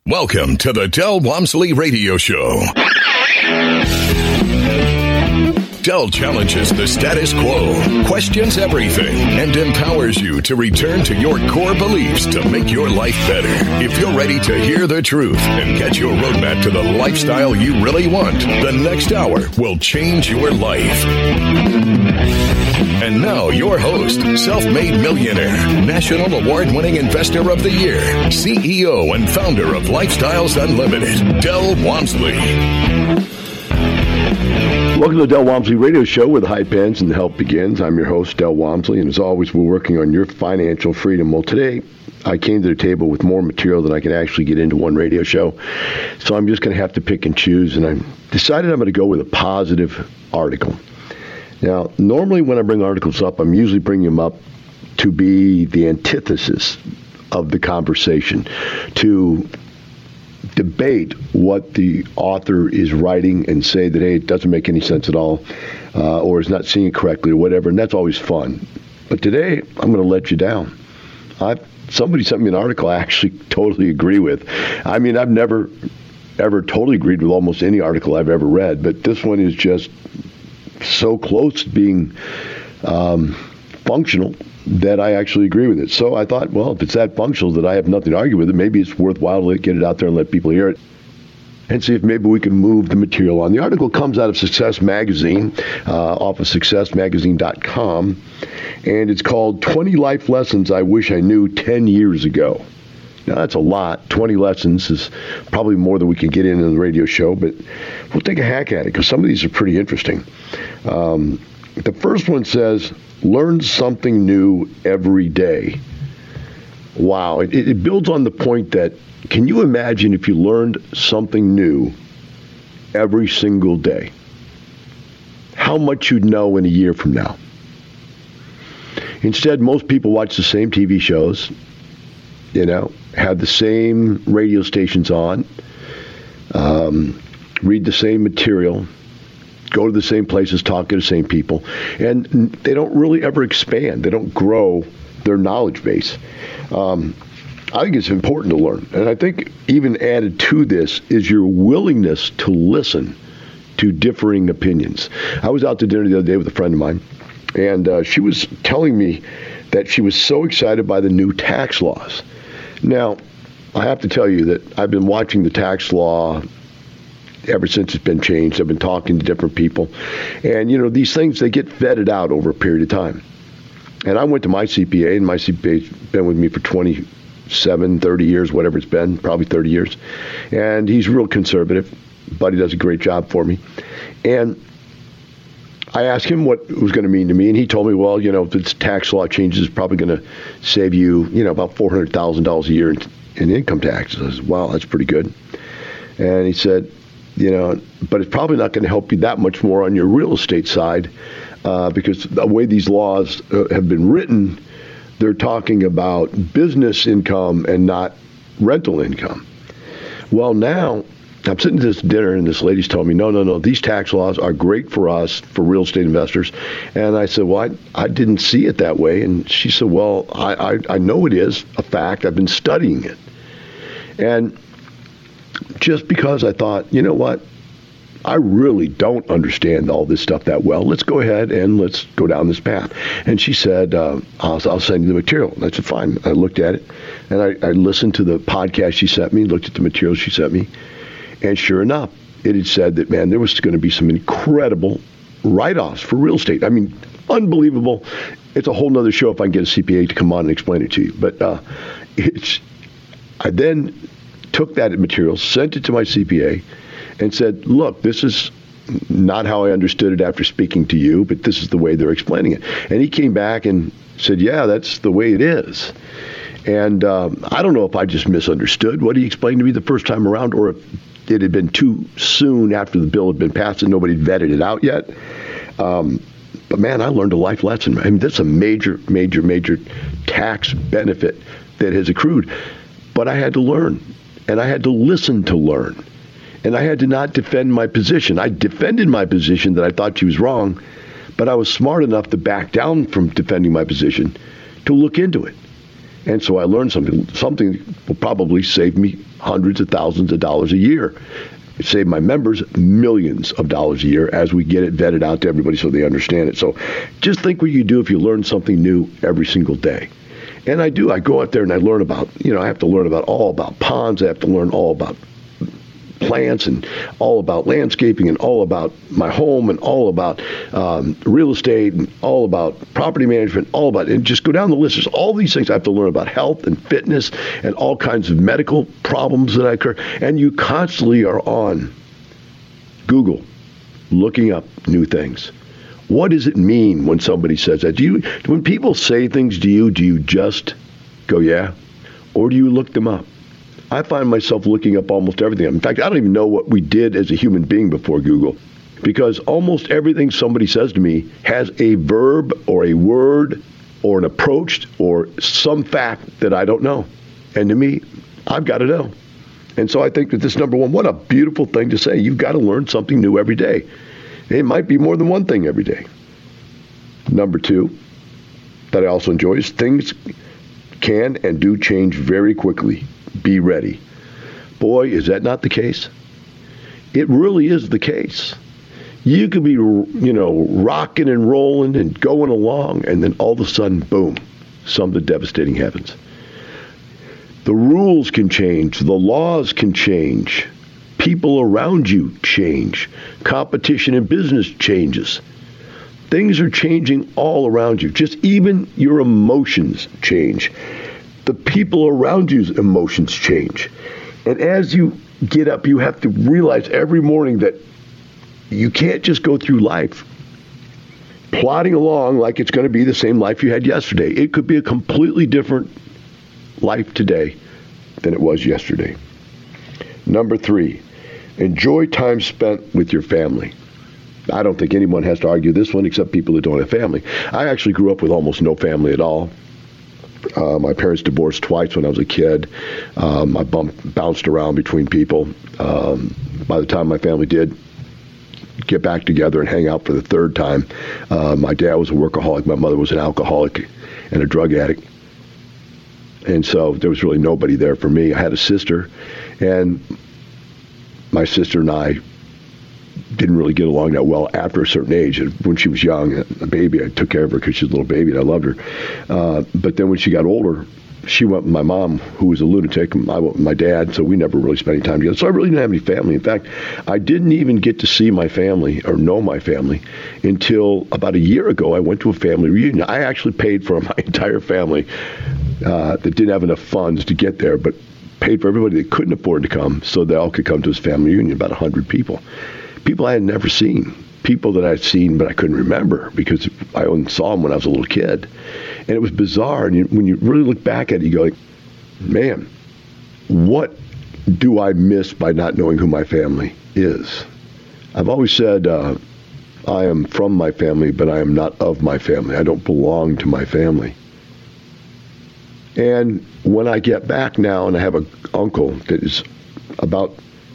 Welcome to the Del Walmsley Radio Show. Del challenges the status quo, questions everything, and empowers you to return to your core beliefs to make your life better. If you're ready to hear the truth and get your roadmap to the lifestyle you really want, the next hour will change your life. And now, your host, self-made millionaire, national award-winning investor of the year, CEO and founder of Lifestyles Unlimited, Del Walmsley. Welcome to the Del Walmsley Radio Show, where the hype ends and the help begins. I'm your host, Del Walmsley, and as always, we're working on your financial freedom. Well, today, I came to the table with more material than I can actually get into one radio show, so I'm just going to have to pick and choose, and I decided I'm going to go with a positive article. Now, normally when I bring articles up, I'm usually bringing them up to be the antithesis of the conversation, to debate what the author is writing and say that, hey, it doesn't make any sense at all, or is not seeing it correctly, or whatever, and that's always fun. But today, I'm going to let you down. Somebody sent me an article I actually totally agree with. I mean, I've never, ever totally agreed with almost any article I've ever read, but this one is just so close to being functional that I actually agree with it. So I thought, well, if it's that functional that I have nothing to argue with it, maybe it's worthwhile to get it out there and let people hear it and see if maybe we can move the material on. The article comes out of Success Magazine, off of successmagazine.com, and it's called 20 Life Lessons I Wish I Knew 10 Years Ago. Now, that's a lot. 20 lessons is probably more than we can get in the radio show, but we'll take a hack at it because some of these are pretty interesting. The first one says, learn something new every day. Wow. It builds on the point that, can you imagine if you learned something new every single day? How much you'd know in a year from now? Instead, most people watch the same TV shows, have the same radio stations on, read the same material, go to the same places, talk to the same people, and they don't really ever expand. They don't grow their knowledge base. I think it's important to learn. And I think even added to this is your willingness to listen to differing opinions. I was out to dinner the other day with a friend of mine, and she was telling me that she was so excited by the new tax laws. Now, I have to tell you that I've been watching the tax law ever since it's been changed. I've been talking to different people. And, these things, they get vetted out over a period of time. And I went to my CPA, and my CPA's been with me for 27, 30 years, whatever it's been, probably 30 years. And he's real conservative, but he does a great job for me. And I asked him what it was going to mean to me, and he told me, well, if this tax law changes, it's probably going to save you, about $400,000 a year in income taxes. I said, wow, that's pretty good. And he said, but it's probably not going to help you that much more on your real estate side because the way these laws have been written, they're talking about business income and not rental income. Well, now I'm sitting at this dinner and this lady's telling me, no, these tax laws are great for us, for real estate investors. And I said, well, I didn't see it that way. And she said, well, I know it is a fact. I've been studying it. And just because I thought, you know what, I really don't understand all this stuff that well. Let's go ahead and let's go down this path. And she said, I'll send you the material. And I said, fine. I looked at it, and I listened to the podcast she sent me, looked at the material she sent me, and sure enough, it had said that, man, there was going to be some incredible write-offs for real estate. I mean, unbelievable. It's a whole nother show if I can get a CPA to come on and explain it to you. But I then took that material, sent it to my CPA, and said, look, this is not how I understood it after speaking to you, but this is the way they're explaining it. And he came back and said, yeah, that's the way it is. And I don't know if I just misunderstood what he explained to me the first time around, or if it had been too soon after the bill had been passed and nobody had vetted it out yet. But, man, I learned a life lesson. I mean, that's a major, major, major tax benefit that has accrued. But I had to learn. And I had to listen to learn. And I had to not defend my position. I defended my position that I thought she was wrong, but I was smart enough to back down from defending my position to look into it. And so I learned something will probably save me hundreds of thousands of dollars a year. It saved my members millions of dollars a year as we get it vetted out to everybody so they understand it. So just think what you do if you learn something new every single day. And I do. I go out there and I learn about, I have to learn all about ponds. I have to learn all about plants and all about landscaping and all about my home and all about real estate and all about property management, and just go down the list. There's all these things I have to learn about health and fitness and all kinds of medical problems that occur. And you constantly are on Google looking up new things. What does it mean when somebody says that? When people say things to you, do you just go, yeah? Or do you look them up? I find myself looking up almost everything. In fact, I don't even know what we did as a human being before Google, because almost everything somebody says to me has a verb or a word or an approach or some fact that I don't know. And to me, I've got to know. And so I think that this, number one, what a beautiful thing to say. You've got to learn something new every day. It might be more than one thing every day. Number two, that I also enjoy, is things can and do change very quickly. Be ready. Boy, is that not the case? It really is the case. You could be, rocking and rolling and going along, and then all of a sudden, boom, something devastating happens. The rules can change. The laws can change. People around you change. Competition in business changes. Things are changing all around you. Just even your emotions change. The people around you's emotions change. And as you get up, you have to realize every morning that you can't just go through life plodding along like it's going to be the same life you had yesterday. It could be a completely different life today than it was yesterday. Number three, enjoy time spent with your family. I don't think anyone has to argue this one except people that don't have family. I actually grew up with almost no family at all. My parents divorced twice when I was a kid. I bounced around between people. By the time my family did get back together and hang out for the third time, my dad was a workaholic. My mother was an alcoholic and a drug addict. And so there was really nobody there for me. I had a sister, and my sister and I didn't really get along that well after a certain age. When she was young, a baby, I took care of her because she was a little baby and I loved her. But then when she got older, she went with my mom, who was a lunatic, and I went with my dad, so we never really spent any time together. So I really didn't have any family. In fact, I didn't even get to see my family or know my family until about a year ago. I went to a family reunion. I actually paid for my entire family that didn't have enough funds to get there, but paid for everybody that couldn't afford to come so they all could come to his family reunion, about 100 people. People I had never seen, people that I'd seen but I couldn't remember because I only saw them when I was a little kid. And it was bizarre. And when you really look back at it, you go, man, what do I miss by not knowing who my family is? I've always said I am from my family, but I am not of my family. I don't belong to my family. And when I get back now and I have an uncle that is about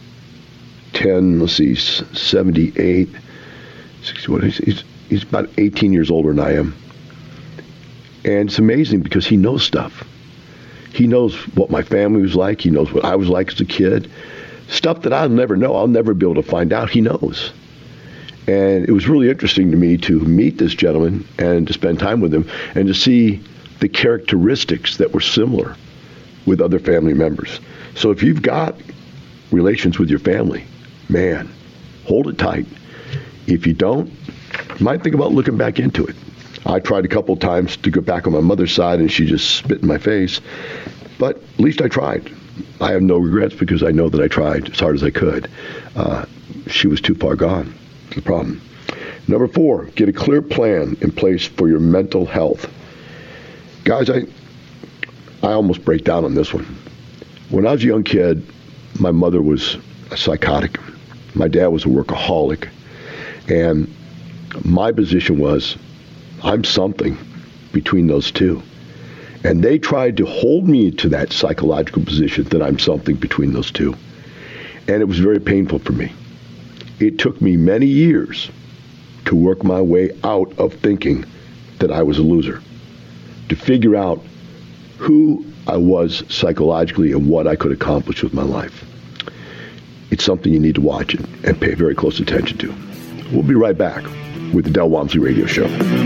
78, 61, he's about 18 years older than I am. And it's amazing because he knows stuff. He knows what my family was like. He knows what I was like as a kid. Stuff that I'll never know. I'll never be able to find out. He knows. And it was really interesting to me to meet this gentleman and to spend time with him and to see the characteristics that were similar with other family members. So if you've got relations with your family, man, hold it tight. If you don't, you might think about looking back into it. I tried a couple of times to go back on my mother's side, and she just spit in my face. But at least I tried. I have no regrets because I know that I tried as hard as I could. She was too far gone. That's the problem. Number 4, get a clear plan in place for your mental health. Guys, I almost break down on this one. When I was a young kid, my mother was a psychotic. My dad was a workaholic. And my position was, I'm something between those two. And they tried to hold me to that psychological position that I'm something between those two. And it was very painful for me. It took me many years to work my way out of thinking that I was a loser, to figure out who I was psychologically and what I could accomplish with my life. It's something you need to watch and pay very close attention to. We'll be right back with the Del Walmsley Radio Show.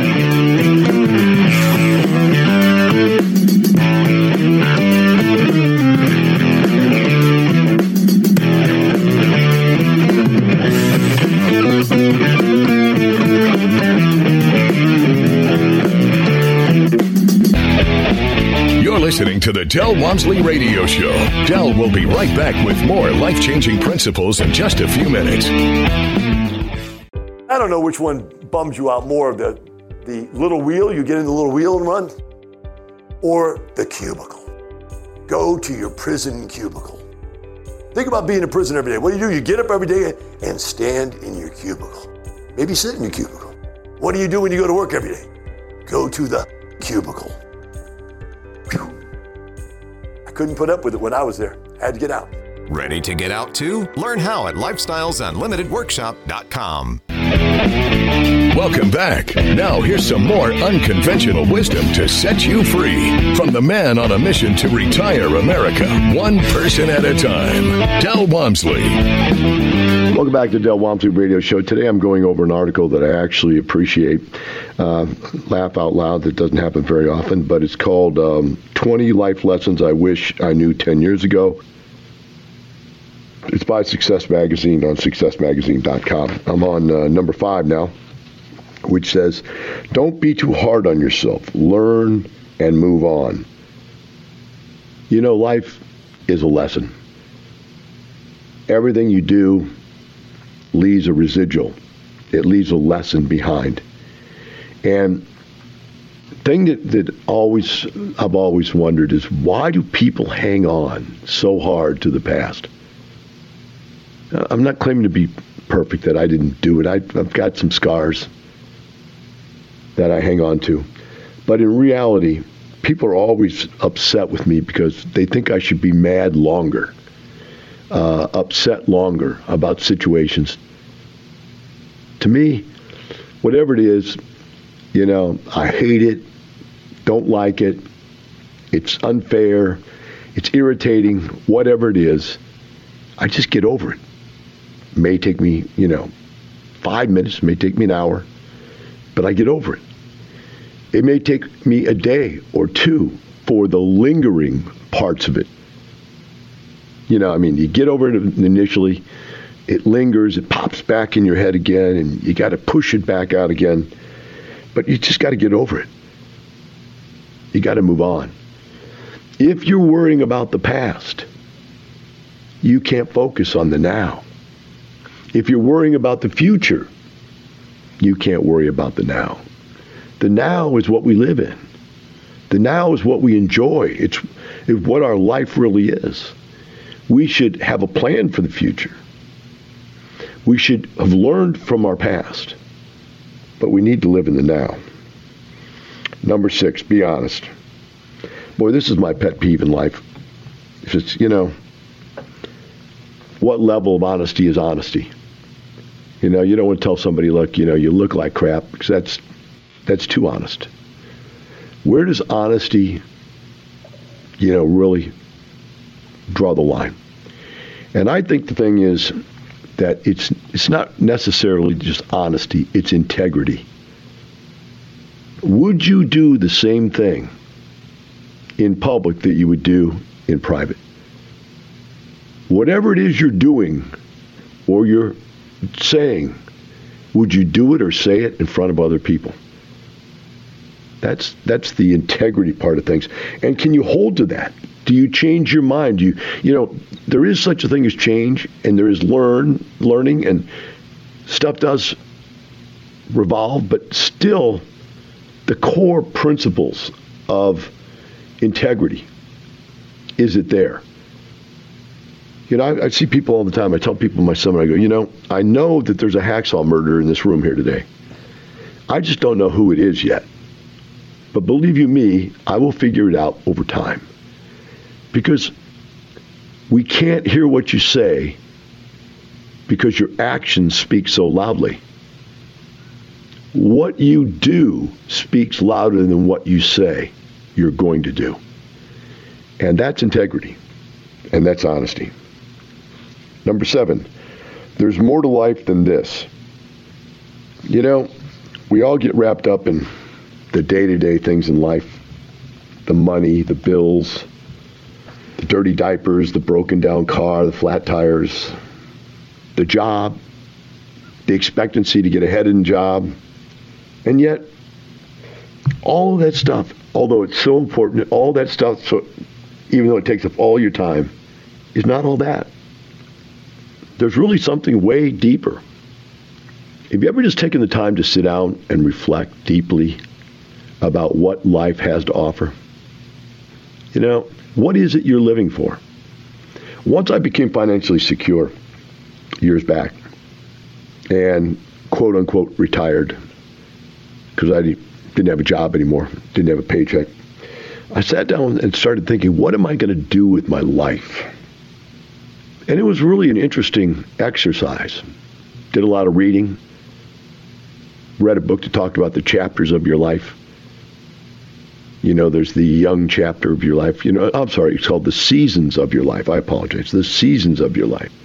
Listening to the Del Walmsley Radio Show. Del will be right back with more life-changing principles in just a few minutes. I don't know which one bums you out more, the little wheel, you get in the little wheel and run, or the cubicle. Go to your prison cubicle. Think about being in prison every day. What do? You get up every day and stand in your cubicle. Maybe sit in your cubicle. What do you do when you go to work every day? Go to the cubicle. Whew. I couldn't put up with it when I was there. I had to get out. Ready to get out too? Learn how at lifestylesunlimitedworkshop.com. Welcome back. Now here's some more unconventional wisdom to set you free from the man on a mission to retire America, one person at a time, Del Walmsley. Welcome back to the Del Walmsley Radio Show. Today I'm going over an article that I actually appreciate. Laugh out loud. That doesn't happen very often, but it's called 20 Life Lessons I Wish I Knew 10 Years Ago. It's by Success Magazine on successmagazine.com. I'm on number 5 now, which says, don't be too hard on yourself. Learn and move on. You know, life is a lesson. Everything you do leaves a residual. It leaves a lesson behind. And the thing that I've always wondered is, why do people hang on so hard to the past? I'm not claiming to be perfect, that I didn't do it. I've got some scars that I hang on to. But in reality, people are always upset with me because they think I should be mad longer, upset longer about situations. To me, whatever it is, you know, I hate it, don't like it, it's unfair, it's irritating, whatever it is, I just get over it. May take me, 5 minutes, may take me an hour, but I get over it. It may take me a day or two for the lingering parts of it. You get over it initially, it lingers, it pops back in your head again, and you got to push it back out again. But you just got to get over it. You got to move on. If you're worrying about the past, you can't focus on the now. If you're worrying about the future, you can't worry about the now. The now is what we live in. The now is what we enjoy. It's what our life really is. We should have a plan for the future. We should have learned from our past, but we need to live in the now. Number 6, be honest. Boy, this is my pet peeve in life. It's, what level of honesty is honesty? You don't want to tell somebody, look, you look like crap, because that's too honest. Where does honesty, really draw the line? And I think the thing is that it's not necessarily just honesty, it's integrity. Would you do the same thing in public that you would do in private? Whatever it is you're doing or you're saying, would you do it or say it in front of other people? That's the integrity part of things. And can you hold to that? Do you change your mind? There is such a thing as change, and there is learning, and stuff does revolve, but still the core principles of integrity, is it there? I see people all the time. I tell people in my seminar, I go, I know that there's a hacksaw murderer in this room here today. I just don't know who it is yet. But believe you me, I will figure it out over time. Because we can't hear what you say because your actions speak so loudly. What you do speaks louder than what you say you're going to do. And that's integrity. And that's honesty. Number 7, there's more to life than this. You know, we all get wrapped up in the day-to-day things in life. The money, the bills, the dirty diapers, the broken down car, the flat tires, the job, the expectancy to get ahead in the job. And yet, all of that stuff, although it's so important, all that stuff, so even though it takes up all your time, is not all that. There's really something way deeper. Have you ever just taken the time to sit down and reflect deeply about what life has to offer? You know, what is it you're living for? Once I became financially secure years back and quote unquote retired because I didn't have a job anymore, didn't have a paycheck, I sat down and started thinking, what am I going to do with my life? And it was really an interesting exercise. Did a lot of reading, read a book that talked about the chapters of your life. You know, there's the young chapter of your life. You know, I'm sorry, it's called the seasons of your life. I apologize. The seasons of your life.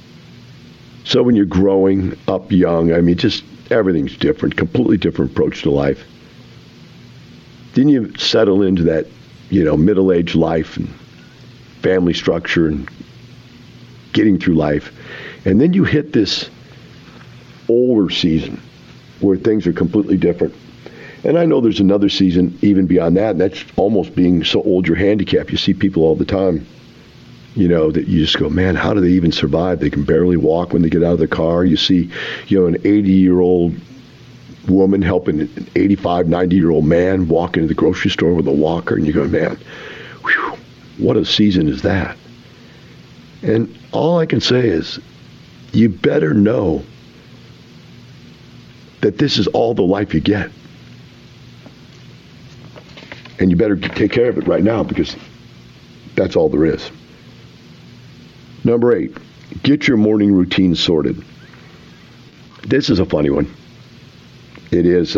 So when you're growing up young, I mean, just everything's different, completely different approach to life. Then you settle into that, you know, middle-aged life and family structure and getting through life. And then you hit this older season where things are completely different. And I know there's another season even beyond that, and that's almost being so old you're handicapped. You see people all the time, you know, that you just go, man, how do they even survive? They can barely walk when they get out of the car. You see, you know, an 80-year-old woman helping an 85, 90-year-old man walk into the grocery store with a walker, and you go, man, whew, what a season is that? And all I can say is, you better know that this is all the life you get. And you better take care of it right now because that's all there is. Number 8, get your morning routine sorted. This is a funny one. It is,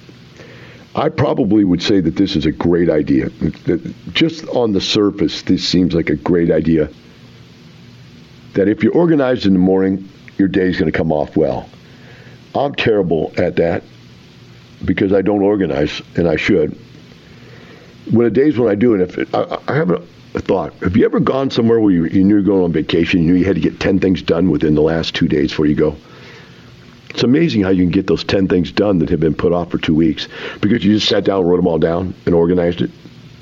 I probably would say that this is a great idea. Just on the surface, this seems like a great idea. That if you're organized in the morning, your day's going to come off well. I'm terrible at that because I don't organize, and I should. When the days when I do, and if I have a thought, have you ever gone somewhere where you knew you were going on vacation, you knew you had to get 10 things done within the last 2 days before you go? It's amazing how you can get those 10 things done that have been put off for 2 weeks because you just sat down, wrote them all down, and organized it.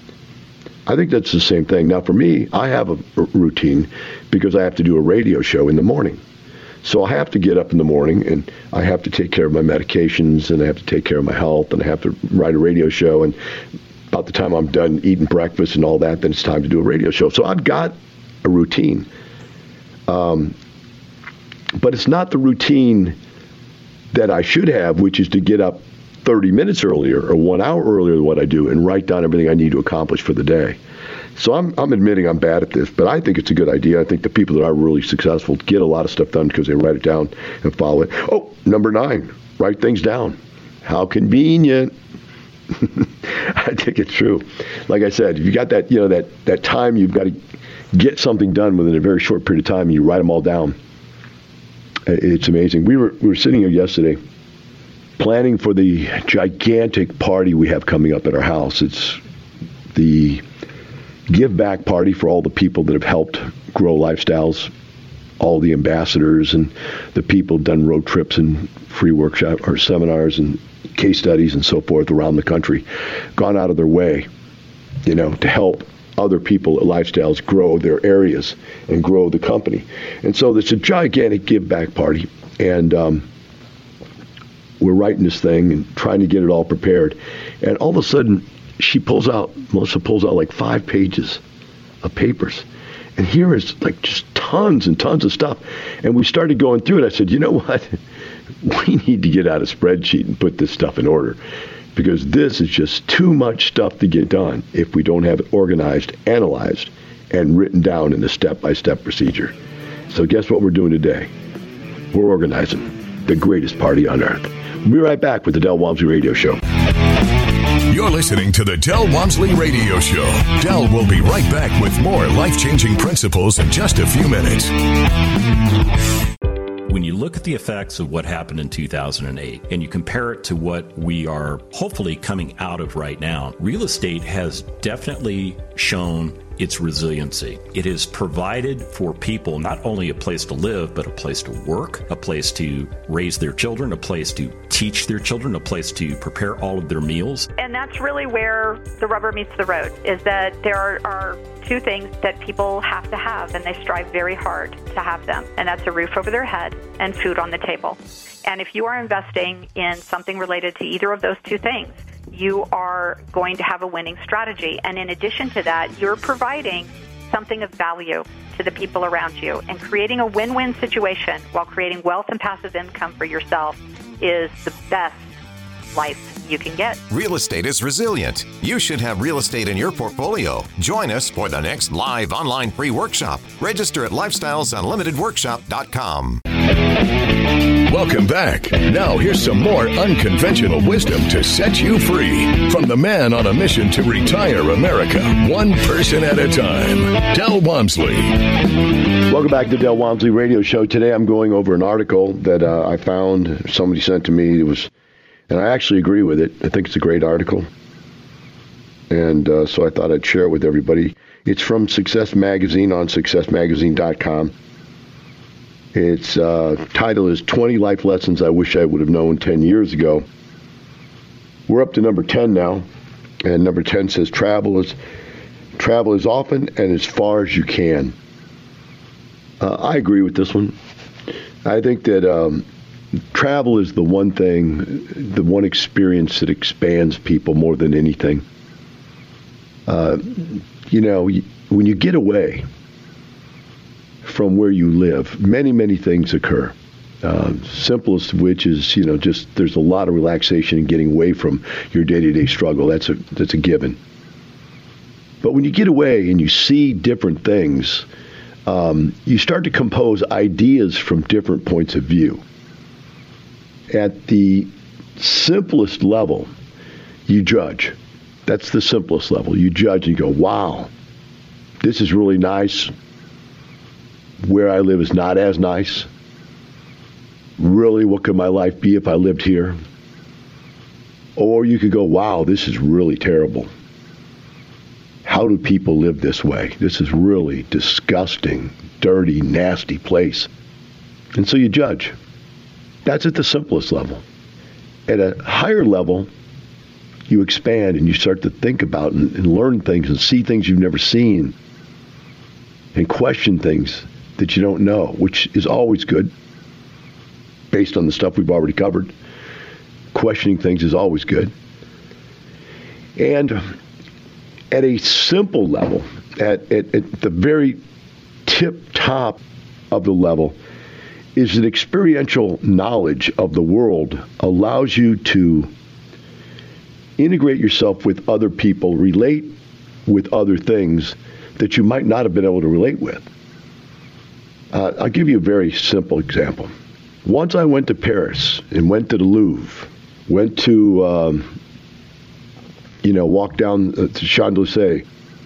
I think that's the same thing. Now, for me, I have a routine because I have to do a radio show in the morning. So I have to get up in the morning, and I have to take care of my medications, and I have to take care of my health, and I have to write a radio show, and about the time I'm done eating breakfast and all that, then it's time to do a radio show. So I've got a routine. But it's not the routine that I should have, which is to get up 30 minutes earlier or 1 hour earlier than what I do and write down everything I need to accomplish for the day. So I'm admitting I'm bad at this, but I think it's a good idea. I think the people that are really successful get a lot of stuff done because they write it down and follow it. Oh, number 9, write things down. How convenient. I think it's true. Like I said, if you got that, you know, that time you've got to get something done within a very short period of time and you write them all down. It's amazing. We were sitting here yesterday planning for the gigantic party we have coming up at our house. It's the give back party for all the people that have helped grow lifestyles, all the ambassadors and the people who've done road trips and free workshop or seminars and case studies and so forth around the country, gone out of their way, you know, to help other people at Lifestyles grow their areas and grow the company. And so it's a gigantic give back party. And we're writing this thing and trying to get it all prepared. And all of a sudden, Melissa pulls out like 5 pages of papers. And here is like just tons and tons of stuff. And we started going through it. I said, you know what? We need to get out a spreadsheet and put this stuff in order. Because this is just too much stuff to get done if we don't have it organized, analyzed, and written down in a step-by-step procedure. So guess what we're doing today? We're organizing the greatest party on earth. We'll be right back with the Del Walmsley Radio Show. You're listening to the Del Walmsley Radio Show. Del will be right back with more life-changing principles in just a few minutes. When you look at the effects of what happened in 2008 and you compare it to what we are hopefully coming out of right now, real estate has definitely shown its resiliency. It has provided for people not only a place to live, but a place to work, a place to raise their children, a place to teach their children, a place to prepare all of their meals. And that's really where the rubber meets the road, is that there are two things that people have to have, and they strive very hard to have them, and that's a roof over their head and food on the table. And if you are investing in something related to either of those two things, you are going to have a winning strategy. And in addition to that, you're providing something of value to the people around you. And creating a win-win situation while creating wealth and passive income for yourself is the best life you can get. Real estate is resilient. You should have real estate in your portfolio. Join us for the next live online free workshop. Register at lifestylesunlimitedworkshop.com. Welcome back. Now here's some more unconventional wisdom to set you free from the man on a mission to retire America, one person at a time, Del Walmsley. Welcome back to the Del Walmsley Radio Show. Today I'm going over an article that I found, somebody sent to me. And I actually agree with it. I think it's a great article. And so I thought I'd share it with everybody. It's from Success Magazine on successmagazine.com. Its title is 20 Life Lessons I Wish I Would Have Known 10 Years Ago. We're up to number 10 now. And number 10 says, travel as often and as far as you can. I agree with this one. I think that travel is the one thing, the one experience that expands people more than anything. When you get away from where you live, many, many things occur. Simplest of which is, just there's a lot of relaxation in getting away from your day-to-day struggle. That's a given. But when you get away and you see different things, you start to compose ideas from different points of view. At the simplest level, you judge. That's the simplest level. You judge and you go, wow, this is really nice. Where I live is not as nice. Really, what could my life be if I lived here? Or you could go, wow, this is really terrible. How do people live this way? This is really disgusting, dirty, nasty place. And so you judge. That's at the simplest level. At a higher level, you expand and you start to think about and learn things and see things you've never seen and question things that you don't know, which is always good based on the stuff we've already covered. Questioning things is always good. And at a simple level, at the very tip top of the level, is that experiential knowledge of the world allows you to integrate yourself with other people, relate with other things that you might not have been able to relate with. I'll give you a very simple example. Once I went to Paris and went to the Louvre, went to, walked down to Champs-Élysées,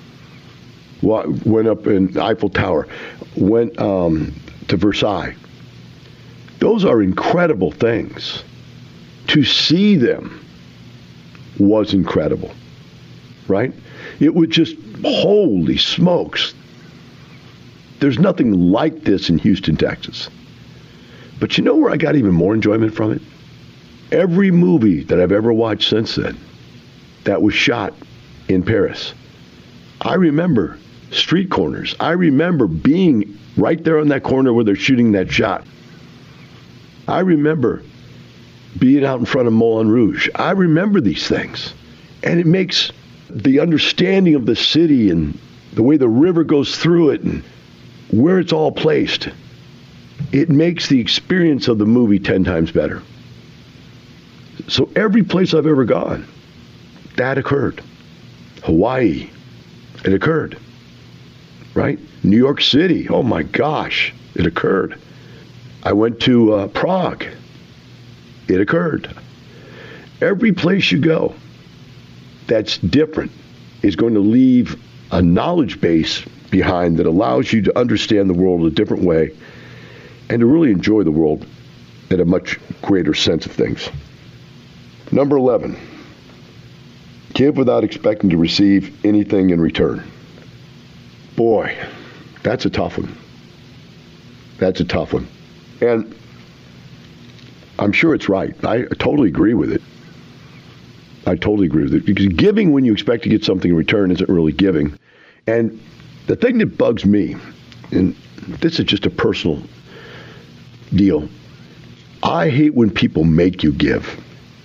went up in Eiffel Tower, went to Versailles. Those are incredible things. To see them was incredible, right? It was just, holy smokes. There's nothing like this in Houston, Texas. But you know where I got even more enjoyment from it? Every movie that I've ever watched since then that was shot in Paris. I remember street corners. I remember being right there on that corner where they're shooting that shot. I remember being out in front of Moulin Rouge. I remember these things. And it makes the understanding of the city and the way the river goes through it and where it's all placed, it makes the experience of the movie 10 times better. So every place I've ever gone, that occurred. Hawaii, it occurred. Right? New York City, oh my gosh, it occurred. I went to Prague. It occurred. Every place you go, that's different is going to leave a knowledge base behind that allows you to understand the world a different way and to really enjoy the world at a much greater sense of things. Number 11, give without expecting to receive anything in return. Boy, that's a tough one. That's a tough one. And I'm sure it's right. I totally agree with it. I totally agree with it. Because giving when you expect to get something in return isn't really giving. And the thing that bugs me, and this is just a personal deal, I hate when people make you give.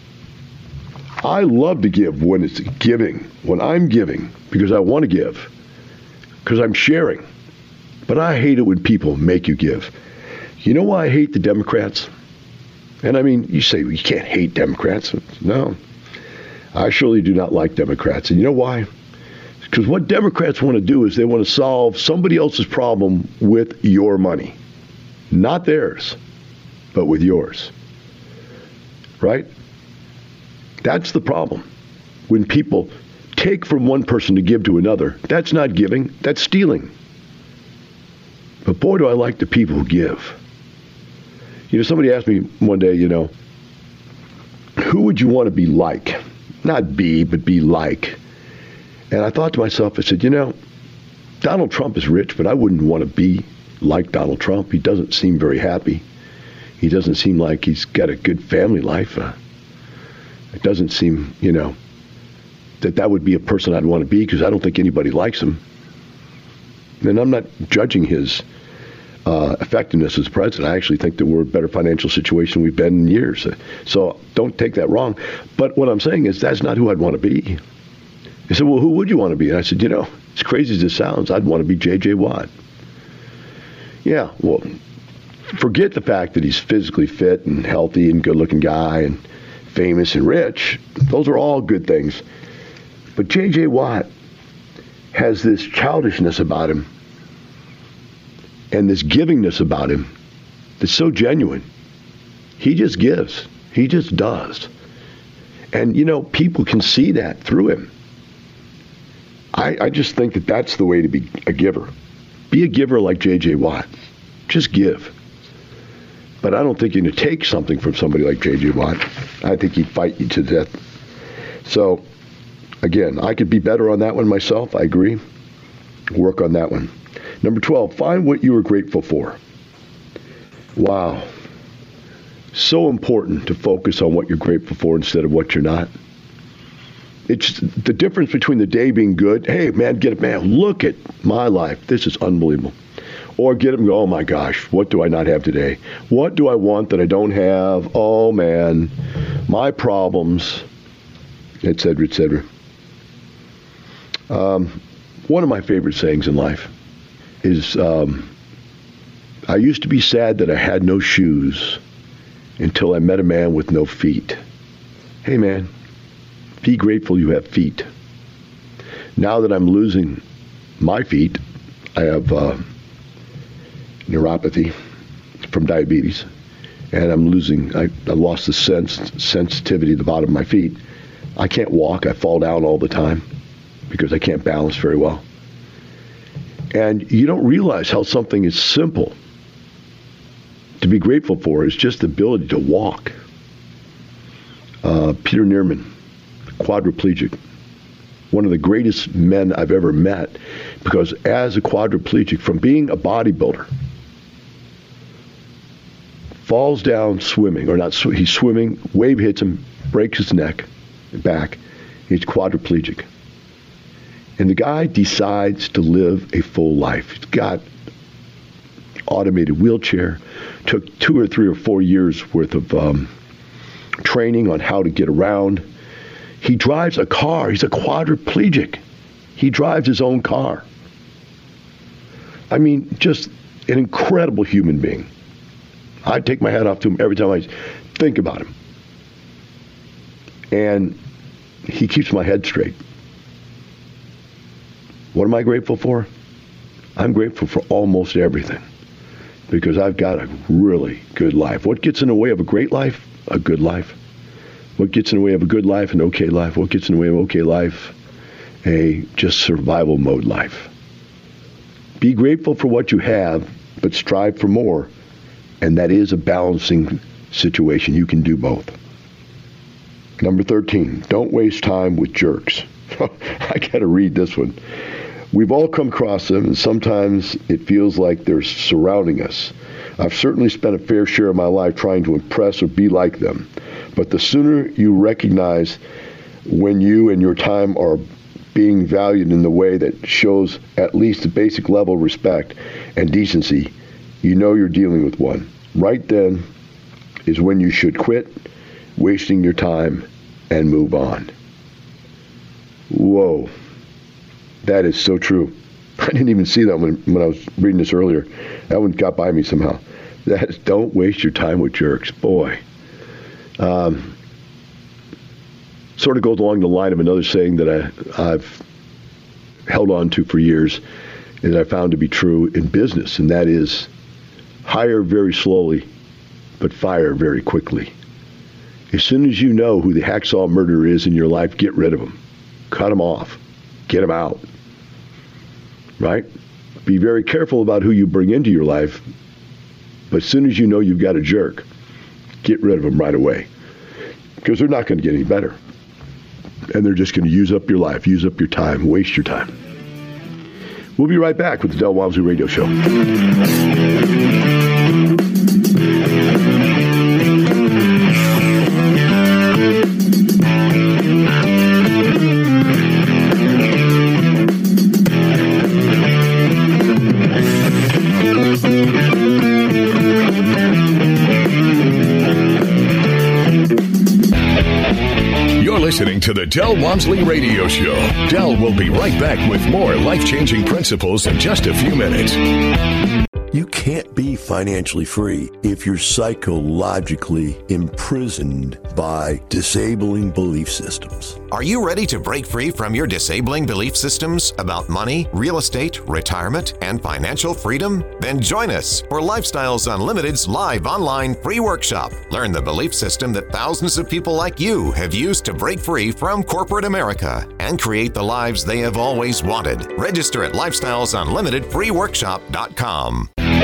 I love to give when it's giving, when I'm giving, because I want to give, because I'm sharing. But I hate it when people make you give. You know why I hate the Democrats? And I mean, you say, well, you can't hate Democrats. No, I surely do not like Democrats. And you know why? Because what Democrats want to do is they want to solve somebody else's problem with your money. Not theirs, but with yours. Right? That's the problem. When people take from one person to give to another, that's not giving, that's stealing. But boy, do I like the people who give. You know, somebody asked me one day, you know, who would you want to be like? Not be, but be like. And I thought to myself, I said, you know, Donald Trump is rich, but I wouldn't want to be like Donald Trump. He doesn't seem very happy. He doesn't seem like he's got a good family life. It doesn't seem, you know, that would be a person I'd want to be, because I don't think anybody likes him. And I'm not judging his effectiveness as president. I actually think that we're in a better financial situation we've been in years. So don't take that wrong. But what I'm saying is that's not who I'd want to be. He said, well, who would you want to be? And I said, you know, as crazy as this sounds, I'd want to be J.J. Watt. Yeah, well, forget the fact that he's physically fit and healthy and good-looking guy and famous and rich. Those are all good things. But J.J. Watt has this childishness about him and this givingness about him that's so genuine. He just gives. He just does. And, you know, people can see that through him. I just think that that's the way to be a giver. Be a giver like J.J. Watt. Just give. But I don't think you're going to take something from somebody like J.J. Watt. I think he'd fight you to death. So, again, I could be better on that one myself. I agree. Work on that one. Number 12, find what you are grateful for. Wow. So important to focus on what you're grateful for instead of what you're not. It's the difference between the day being good. Hey, man, get it, man. Look at my life. This is unbelievable. Or get it and go, oh, my gosh, what do I not have today? What do I want that I don't have? Oh, man, my problems, et cetera, et cetera. One of my favorite sayings in life is, I used to be sad that I had no shoes until I met a man with no feet. Hey, man, be grateful you have feet. Now that I'm losing my feet, I have neuropathy from diabetes, and I'm losing, I lost the sensitivity to the bottom of my feet. I can't walk. I fall down all the time because I can't balance very well. And you don't realize how something is simple to be grateful for is just the ability to walk. Peter Neerman, quadriplegic, one of the greatest men I've ever met, because as a quadriplegic, from being a bodybuilder, falls down swimming, or not, he's swimming, wave hits him, breaks his neck, back, he's quadriplegic. And the guy decides to live a full life. He's got automated wheelchair, took 2 or 3 or 4 years worth of training on how to get around. He drives a car. He's a quadriplegic. He drives his own car. I mean, just an incredible human being. I take my hat off to him every time I think about him. And he keeps my head straight. What am I grateful for? I'm grateful for almost everything because I've got a really good life. What gets in the way of a great life? A good life. What gets in the way of a good life? An okay life. What gets in the way of okay life? A just survival mode life. Be grateful for what you have, but strive for more. And that is a balancing situation. You can do both. Number 13, don't waste time with jerks. I got to read this one. We've all come across them, and sometimes it feels like they're surrounding us. I've certainly spent a fair share of my life trying to impress or be like them. But the sooner you recognize when you and your time are being valued in the way that shows at least a basic level of respect and decency, you know you're dealing with one. Right then is when you should quit wasting your time and move on. Whoa. That is so true. I didn't even see that when I was reading this earlier. That one got by me somehow. That is, don't waste your time with jerks. Boy. Sort of goes along the line of another saying that I've held on to for years and I found to be true in business, and that is hire very slowly, but fire very quickly. As soon as you know who the hacksaw murderer is in your life, get rid of him. Cut him off. Get him out. Right? Be very careful about who you bring into your life, but as soon as you know you've got a jerk, get rid of them right away. Because they're not going to get any better. And they're just going to use up your life, use up your time, waste your time. We'll be right back with the Del Walmsley Radio Show. Listening to the Del Walmsley Radio Show. Del will be right back with more life-changing principles in just a few minutes. You can't be financially free if you're psychologically imprisoned by disabling belief systems. Are you ready to break free from your disabling belief systems about money, real estate, retirement, and financial freedom? Then join us for Lifestyles Unlimited's live online free workshop. Learn the belief system that thousands of people like you have used to break free from corporate America and create the lives they have always wanted. Register at lifestylesunlimitedfreeworkshop.com.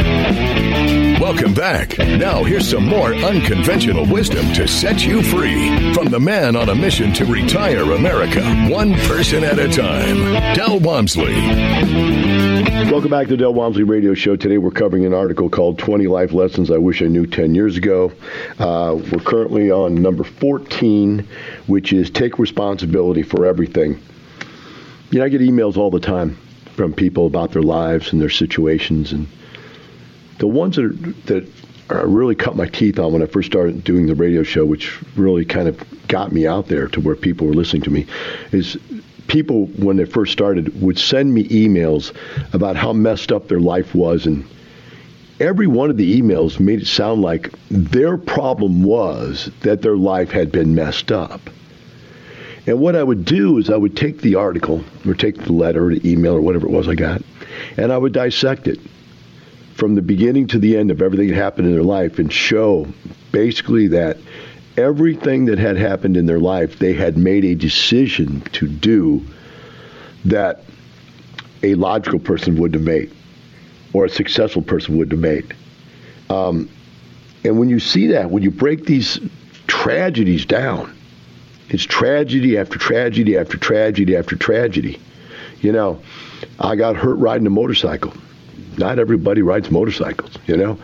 Welcome back. Now here's some more unconventional wisdom to set you free from the man on a mission to retire America, one person at a time, Del Walmsley. Welcome back to the Del Walmsley Radio Show. Today we're covering an article called 20 Life Lessons I Wish I Knew 10 Years Ago. We're currently on number 14, which is take responsibility for everything. You know, I get emails all the time from people about their lives and their situations, and the ones that really cut my teeth on when I first started doing the radio show, which really kind of got me out there to where people were listening to me, is people, when they first started, would send me emails about how messed up their life was, and every one of the emails made it sound like their problem was that their life had been messed up. And what I would do is I would take the article, or take the letter, or the email, or whatever it was I got, and I would dissect it from the beginning to the end of everything that happened in their life and show basically that everything that had happened in their life, they had made a decision to do that a logical person wouldn't have made or a successful person wouldn't have made. And when you see that, when you break these tragedies down, it's tragedy after tragedy after tragedy after tragedy. You know, I got hurt riding a motorcycle. Not everybody rides motorcycles, you know.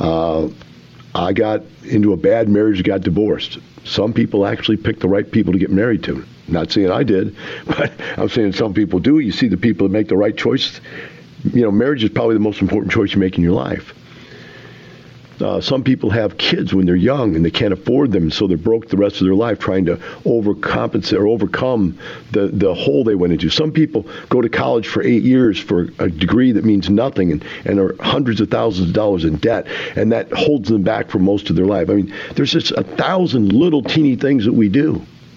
I got into a bad marriage, got divorced. Some people actually pick the right people to get married to. Not saying I did, but I'm saying some people do. You see the people that make the right choice. You know, marriage is probably the most important choice you make in your life. Some people have kids when they're young and they can't afford them, so they're broke the rest of their life trying to overcompensate or overcome the hole they went into. Some people go to college for 8 years for a degree that means nothing and are hundreds of thousands of dollars in debt, and that holds them back for most of their life. I mean, there's just 1,000 little teeny things that we do.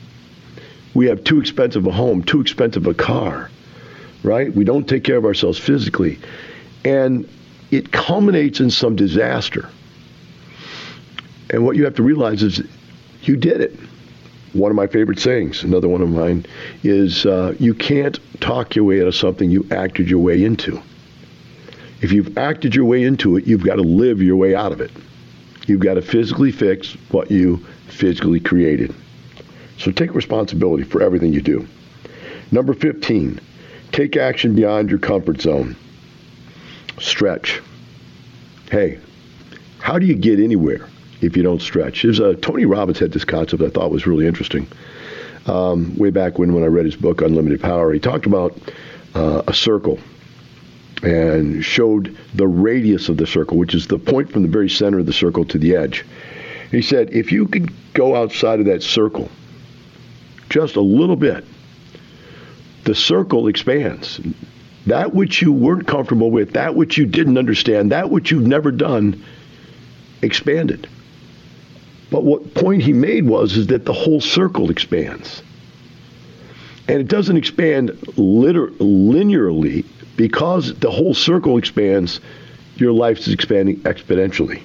We have too expensive a home, too expensive a car, right? We don't take care of ourselves physically. And it culminates in some disaster. And what you have to realize is you did it. one of my favorite sayings, another one of mine, is you can't talk your way out of something you acted your way into. If you've acted your way into it, you've got to live your way out of it. You've got to physically fix what you physically created. So take responsibility for everything you do. Number 15, take action beyond your comfort zone. Stretch. Hey, how do you get anywhere if you don't stretch? Tony Robbins had this concept I thought was really interesting. Way back when I read his book, Unlimited Power, he talked about a circle and showed the radius of the circle, which is the point from the very center of the circle to the edge. He said, if you could go outside of that circle just a little bit, the circle expands. That which you weren't comfortable with, that which you didn't understand, that which you've never done, expanded. But what point he made is that the whole circle expands. And it doesn't expand linearly. Because the whole circle expands, your life is expanding exponentially.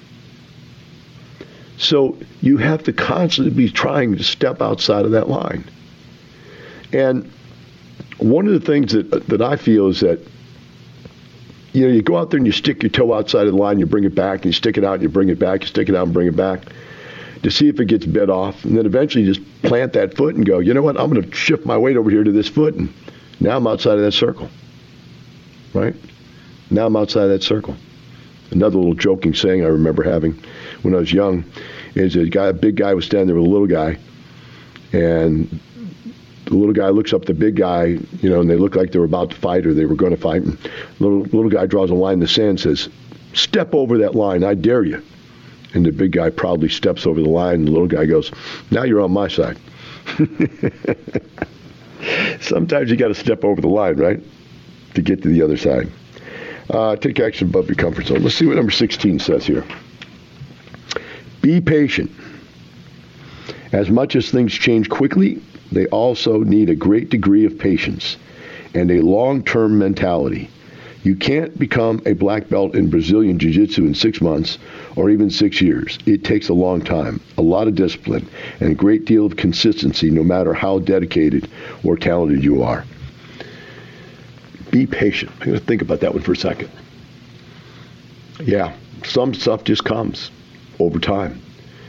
So you have to constantly be trying to step outside of that line. And one of the things that I feel is that, you go out there and you stick your toe outside of the line, you bring it back, and you stick it out, and you bring it back, you stick it out and bring it back to see if it gets bit off. And then eventually you just plant that foot and go, you know what, I'm going to shift my weight over here to this foot, and now I'm outside of that circle. Right? Now I'm outside that circle. Another little joking saying I remember having when I was young is a big guy was standing there with a little guy, and the little guy looks up at the big guy, and they look like they were about to fight or they were going to fight. And little guy draws a line in the sand and says, "Step over that line, I dare you." And the big guy proudly steps over the line, and the little guy goes, "Now you're on my side." Sometimes you got to step over the line, right? To get to the other side. Take action above your comfort zone. Let's see what number 16 says here. Be patient. As much as things change quickly, they also need a great degree of patience and a long-term mentality. You can't become a black belt in Brazilian Jiu-Jitsu in 6 months or even 6 years. It takes a long time, a lot of discipline, and a great deal of consistency, no matter how dedicated or talented you are. Be patient. I'm going to think about that one for a second. Yeah, some stuff just comes over time.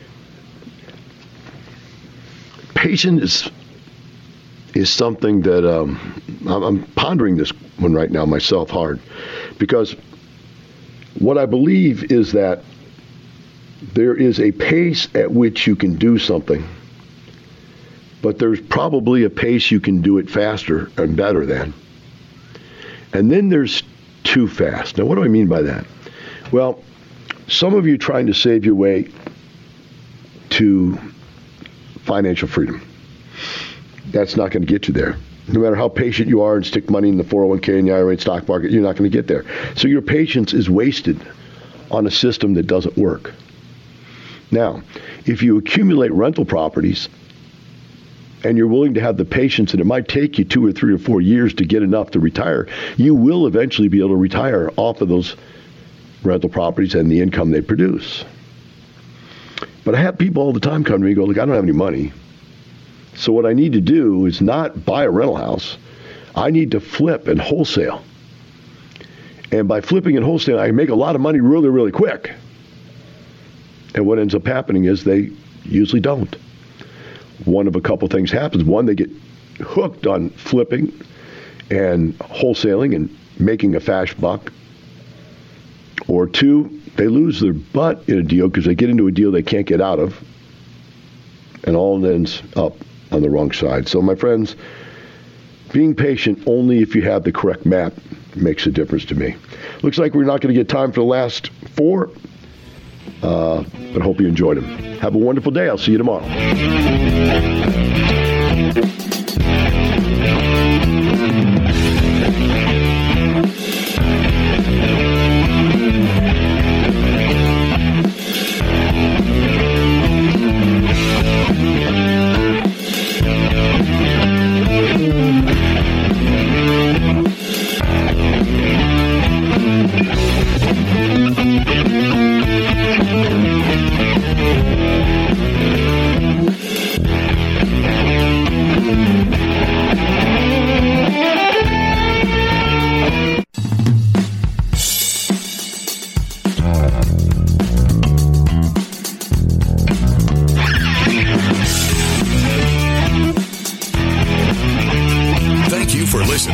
Patience is something that I'm pondering this one right now myself hard, because what I believe is that there is a pace at which you can do something, but there's probably a pace you can do it faster and better than. And then there's too fast. Now, what do I mean by that? Well, some of you trying to save your way to financial freedom. That's not going to get you there. No matter how patient you are and stick money in the 401k and the IRA and stock market, you're not going to get there. So your patience is wasted on a system that doesn't work. Now, if you accumulate rental properties and you're willing to have the patience, and it might take you 2 or 3 or 4 years to get enough to retire, you will eventually be able to retire off of those rental properties and the income they produce. But I have people all the time come to me and go, look, I don't have any money. So what I need to do is not buy a rental house. I need to flip and wholesale. And by flipping and wholesaling, I can make a lot of money really, really quick. And what ends up happening is they usually don't. One of a couple things happens. One, they get hooked on flipping and wholesaling and making a fast buck. Or 2, they lose their butt in a deal because they get into a deal they can't get out of. And all ends up on the wrong side. So, my friends, being patient only if you have the correct map makes a difference to me. Looks like we're not going to get time for the last 4. But hope you enjoyed them. Have a wonderful day. I'll see you tomorrow.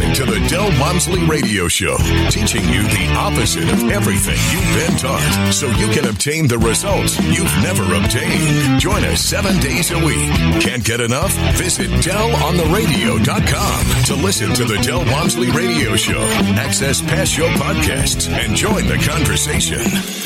to the Del Walmsley Radio Show, teaching you the opposite of everything you've been taught so you can obtain the results you've never obtained. Join us 7 days a week. Can't get enough? Visit DelOnTheRadio.com to listen to the Del Walmsley Radio Show, access past show podcasts, and join the conversation.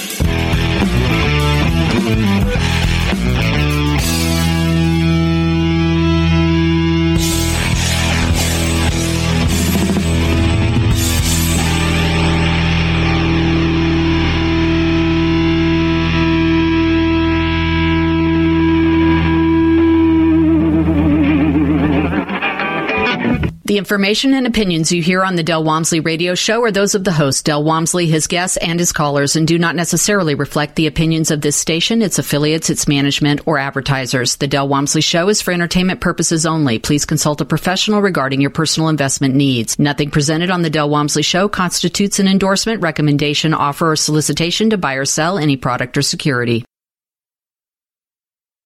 The information and opinions you hear on the Del Walmsley Radio Show are those of the host, Del Walmsley, his guests, and his callers, and do not necessarily reflect the opinions of this station, its affiliates, its management, or advertisers. The Del Walmsley Show is for entertainment purposes only. Please consult a professional regarding your personal investment needs. Nothing presented on the Del Walmsley Show constitutes an endorsement, recommendation, offer, or solicitation to buy or sell any product or security.